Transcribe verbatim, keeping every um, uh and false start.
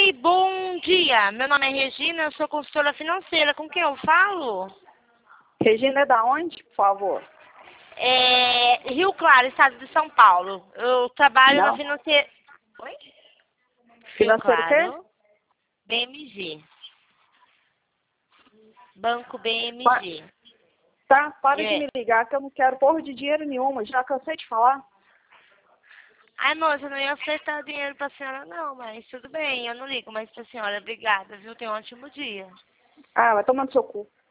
Oi, bom dia. Meu nome é Regina, eu sou consultora financeira. Com quem eu falo? Regina é da onde, por favor? É Rio Claro, estado de São Paulo. Eu trabalho na Não. financeira... Oi? Rio Financeiro o quê? Claro, B M G. Banco Pa- B M G. Tá, para de É. me ligar que eu não quero porra de dinheiro nenhuma. Já cansei de falar. Ai, moça, eu não ia ofertar dinheiro pra senhora, não, mas tudo bem, eu não ligo mais pra senhora. Obrigada, viu? Tenha um ótimo dia. Ah, vai tomar no seu cu.